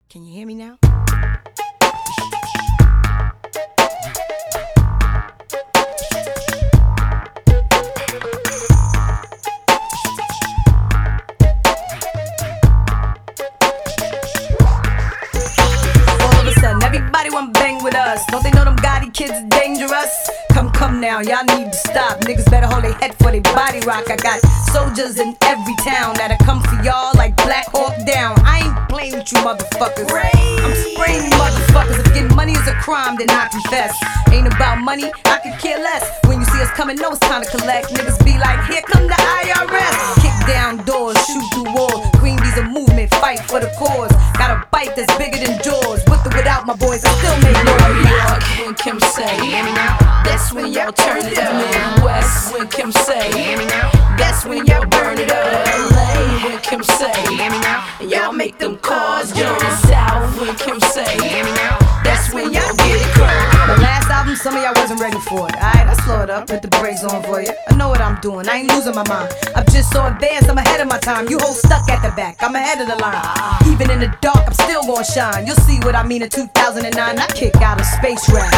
Can you hear me now? Everybody want bang with us. Don't they know them Gotti kids is dangerous? Come now, y'all need to stop. Niggas better hold their head for they body rock. I got soldiers in every town that'll come for y'all like Black Hawk Down. I ain't playing with you motherfuckers. I'm spraying you motherfuckers. If getting money is a crime, then I confess. Ain't about money, I could care less. When you see us coming, know it's time to collect. Niggas be like, here come the IRS. Kick down doors, shoot through walls. Green B's a movement, fight for the cause. Got a bite that's bigger than jaws. With or without my boys, I still make noise. When Kim say, that's when y'all turn it up. Midwest, when Kim say, that's when y'all burn it up. LA, when Kim say, y'all make them calls. Down South, when Kim say, that's when y'all get it crunk. The last album, some of y'all wasn't ready for it. Alright, I slow it up, put the brakes on for you. I know what I'm doing, I ain't losing my mind. I'm just so advanced, I'm ahead of my time. You hoes stuck at the back, I'm ahead of the line. Even in the dark, I'm still gonna shine. You'll see what I mean in 2009. I kick out a space rap.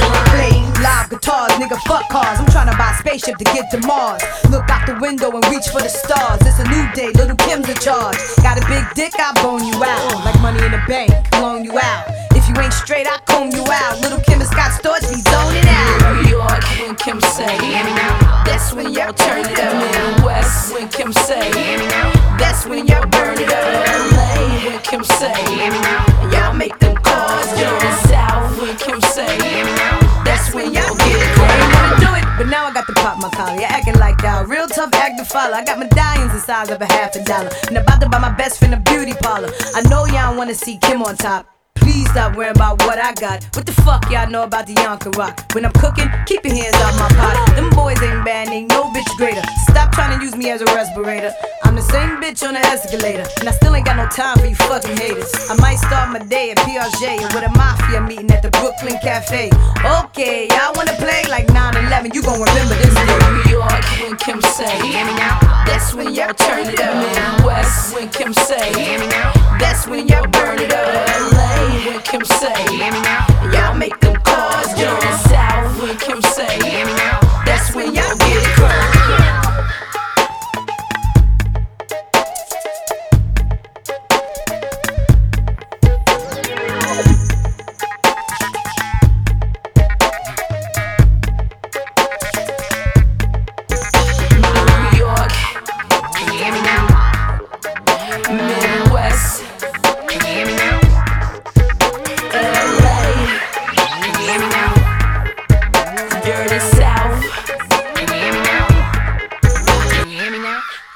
Live guitars, nigga, fuck cars. I'm trying to buy a spaceship to get to Mars. Look out the window and reach for the stars. It's a new day, little Kim's in charge. Got a big dick, I bone you out. Like money in the bank, loan you out. If you ain't straight, I comb you out. Little Kim and Scott Storch be zoning out. New York, when Kim say, that's when y'all turn it up. Midwest, when Kim say, that's when y'all burn it up. LA, when Kim say, y'all make them calls. Down South, when Kim say, that's when y'all get it I ain't gonna do it, but now I got to pop my collar. You acting like y'all, real tough act to follow. I got medallions the size of $50. And about to buy my best friend a beauty parlor. I know y'all wanna see Kim on top. Please stop worrying about what I got. What the fuck y'all know about the Yonka Rock? When I'm cooking, keep your hands out my pot. Them boys ain't bad, ain't no bitch greater. Stop trying to use me as a respirator. I'm the same bitch on the escalator, and I still ain't got no time for you fucking haters. I might start my day at Piaget or with a mafia meeting at the Brooklyn Cafe. Okay, y'all wanna play like 9/11? You gon' remember this day. New York, when Kim say, that's when y'all turn it up. Midwest, when Kim say, that's when y'all burn it up. LA, when Kim say, y'all make them calls. Down South, when Kim say, that's when y'all get it crunk. Midwest, LA, dirty South. Can you hear me now?